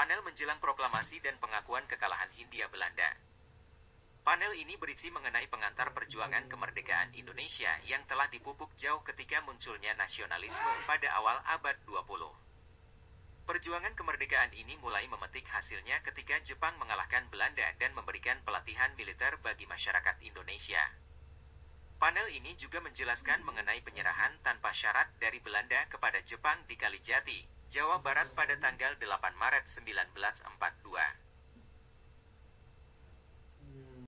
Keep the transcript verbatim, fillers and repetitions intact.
Panel menjelang proklamasi dan pengakuan kekalahan Hindia Belanda. Panel ini berisi mengenai pengantar perjuangan kemerdekaan Indonesia yang telah dipupuk jauh ketika munculnya nasionalisme pada awal abad dua puluh. Perjuangan kemerdekaan ini mulai memetik hasilnya ketika Jepang mengalahkan Belanda dan memberikan pelatihan militer bagi masyarakat Indonesia. Panel ini juga menjelaskan mengenai penyerahan tanpa syarat dari Belanda kepada Jepang di Kalijati, Jawa Barat pada tanggal delapan Maret seribu sembilan ratus empat puluh dua.